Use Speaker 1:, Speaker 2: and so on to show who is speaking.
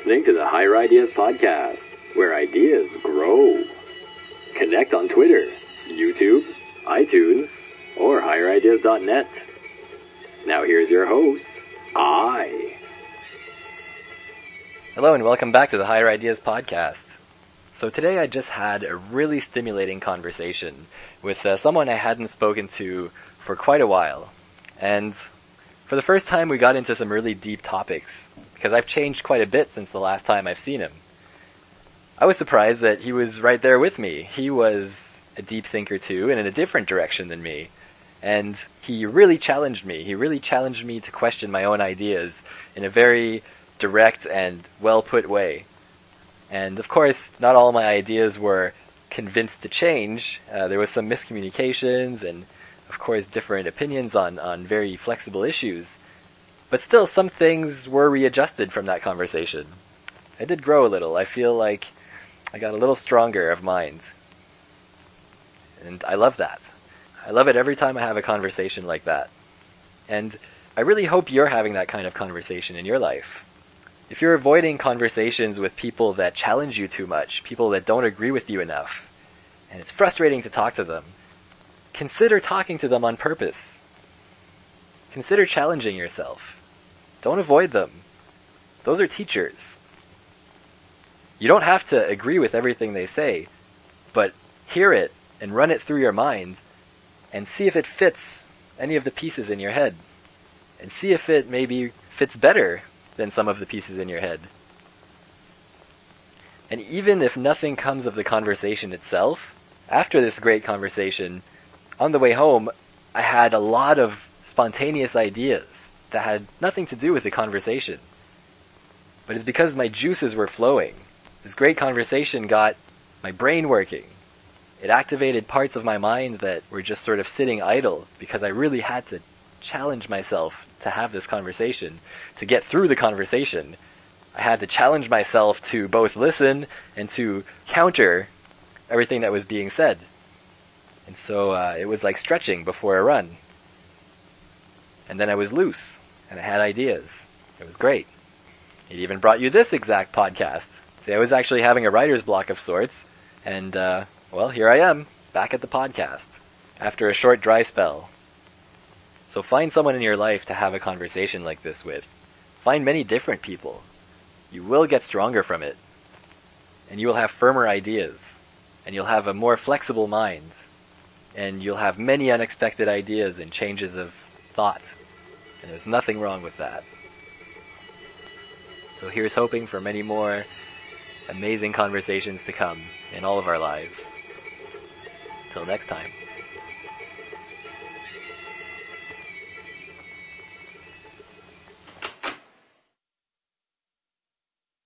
Speaker 1: listening to the Higher Ideas Podcast, where ideas grow. Connect on Twitter, YouTube, iTunes, or higherideas.net. Now here's your host, I.
Speaker 2: Hello and welcome back to the Higher Ideas Podcast. So today I just had a really stimulating conversation with someone I hadn't spoken to for quite a while. And for the first time we got into some really deep topics, because I've changed quite a bit since the last time I've seen him. I was surprised that he was right there with me. He was a deep thinker too, and in a different direction than me. And he really challenged me. He really challenged me to question my own ideas in a very direct and well-put way. And of course, not all my ideas were convinced to change. There was some miscommunications and, of course, different opinions on very flexible issues. But still, some things were readjusted from that conversation. I did grow a little. I feel like I got a little stronger of mind. And I love that. I love it every time I have a conversation like that. And I really hope you're having that kind of conversation in your life. If you're avoiding conversations with people that challenge you too much, people that don't agree with you enough, and it's frustrating to talk to them, consider talking to them on purpose. Consider challenging yourself. Don't avoid them. Those are teachers. You don't have to agree with everything they say, but hear it and run it through your mind and see if it fits any of the pieces in your head. And see if it maybe fits better than some of the pieces in your head. And even if nothing comes of the conversation itself, after this great conversation, on the way home, I had a lot of spontaneous ideas that had nothing to do with the conversation. But it's because my juices were flowing. This great conversation got my brain working. It activated parts of my mind that were just sort of sitting idle because I really had to challenge myself to have this conversation, to get through the conversation. I had to challenge myself to both listen and to counter everything that was being said. And so it was like stretching before a run. And then I was loose, and I had ideas. It was great. It even brought you this exact podcast. See, I was actually having a writer's block of sorts, and, well, here I am, back at the podcast, after a short dry spell. So find someone in your life to have a conversation like this with. Find many different people. You will get stronger from it. And you will have firmer ideas. And you'll have a more flexible mind. And you'll have many unexpected ideas and changes of thought. And there's nothing wrong with that. So here's hoping for many more amazing conversations to come in all of our lives. Till next time.